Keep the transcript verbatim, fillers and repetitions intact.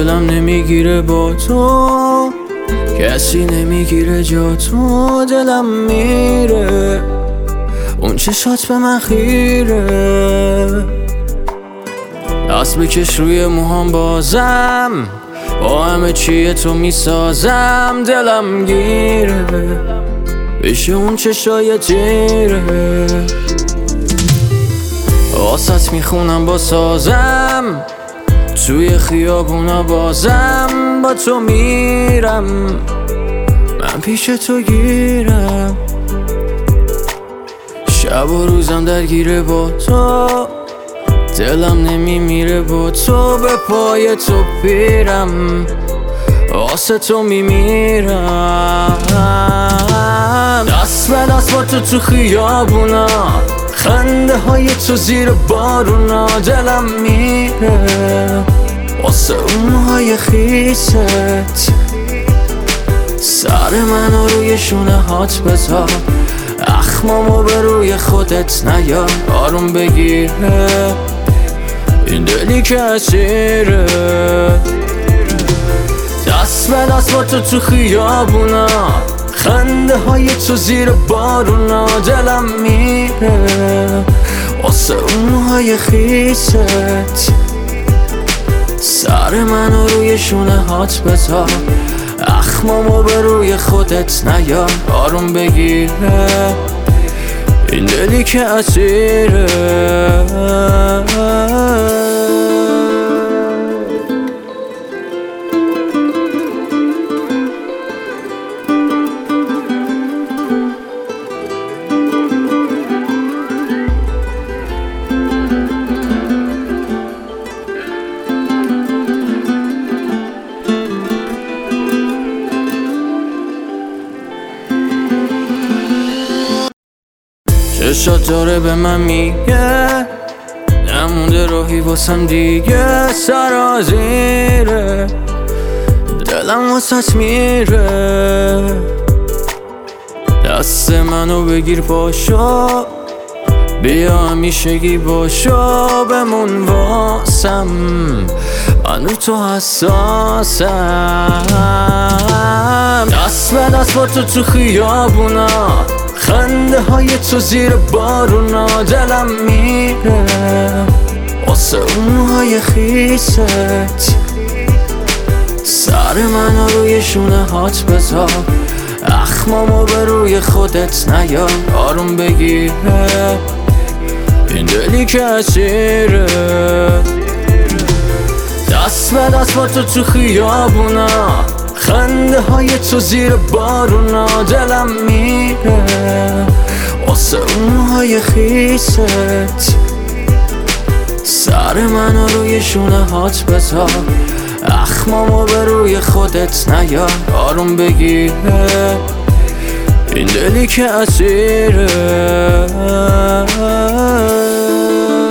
دلم نمیگیره با تو، کسی نمیگیره جا تو. دلم میره اون چشات به من خیره، دست بکش روی موهام بازم، با همه چیه تو میسازم. دلم گیره بشه اون چشای تیره، واسط میخونم با سازم، توی خیابونا بازم با تو میرم، من پیش تو گیرم. شب و روزم درگیره با تو، دلم نمیمیره با تو. به پای تو پیرم، واسه تو میمیرم. دست به دست با تو تو خیابونا، خنده های تو زیر بارونا. دلم میره واسه اون موهای خیست، سر منو روی شونه هات بذار، اخمامو به روی خودت نیا. آروم بگیره این دلی که اسیره، دست به دست با تو تو خیابونا، خنده های تو زیر بارونا. دلم میره واسه اون موهای خیست، سر منو روی شونه هات بذار، اخمامو به روی خودت نیا. آروم بگیره این دلی که اسیره. چشات داره به من میگه نمونده راهی واسم دیگه، سرازیره دلم واسط میره. دست منو بگیر پاشو، بیا همیشگی باشو، بمون واسم، من رو تو حساسم. دست به دست با تو تو خیابونا، خنده های تو زیر بارونا. دلم میره واسه اون موهای خیست، سر منو روی شونه هات بذار، اخمامو به روی خودت نیا. آروم بگیره این دلی که اسیره، دست به دست با تو تو خیابونا، خنده های تو زیر بارونا. دلم میره واسه اون موهای خیست، سر منو روی شونه هات بذار، اخمامو به روی خودت نیا. آروم بگیره این دلی که اسیره.